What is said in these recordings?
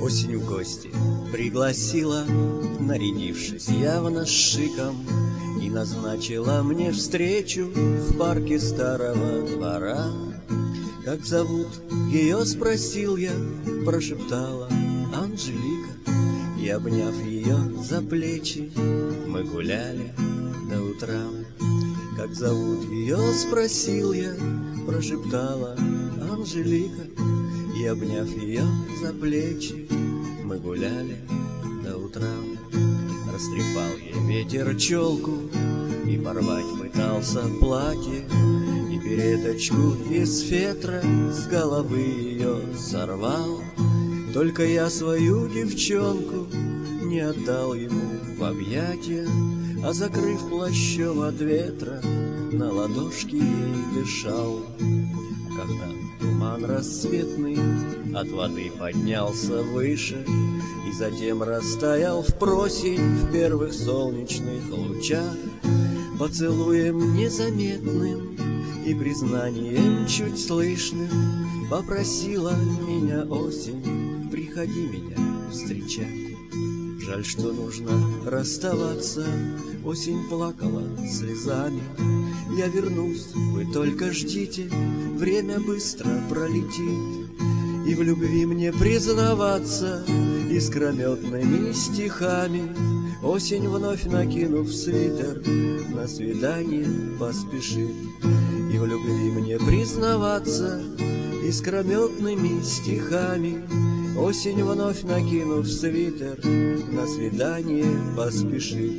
Осень в гости пригласила, нарядившись явно с шиком, и назначила мне встречу в парке старого двора. Как зовут ее, спросил я, прошептала Анжелика. И, обняв ее за плечи, мы гуляли до утра. Как зовут ее, спросил я, прошептала Анжелика. И, обняв ее за плечи, мы гуляли до утра. Растрепал ей ветер челку и порвать пытался платье, и передочку из фетра с головы ее сорвал. Только я свою девчонку не отдал ему в объятия, а, закрыв плащом от ветра, на ладошки ей дышал. Когда туман рассветный от воды поднялся выше и затем растаял впросень в первых солнечных лучах, поцелуем незаметным и признанием чуть слышным попросила меня осень: приходи меня встречать. Жаль, что нужно расставаться, осень плакала слезами. Я вернусь, вы только ждите, время быстро пролетит. И в любви мне признаваться искрометными стихами осень, вновь накинув свитер, на свидание поспешит. И в любви мне признаваться искрометными стихами осень, вновь накинув свитер, на свидание поспешит.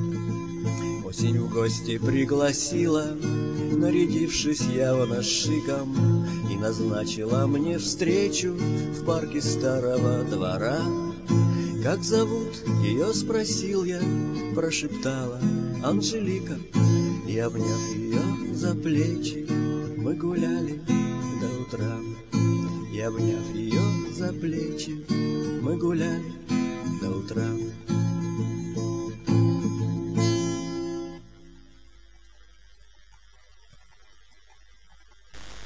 Осень в гости пригласила, нарядившись явно с шиком, и назначила мне встречу в парке старого двора. Как зовут ее, спросил я, прошептала Анжелика. И, обняв ее за плечи, мы гуляли до утра. И, обняв ее за плечи, мы гуляли до утра.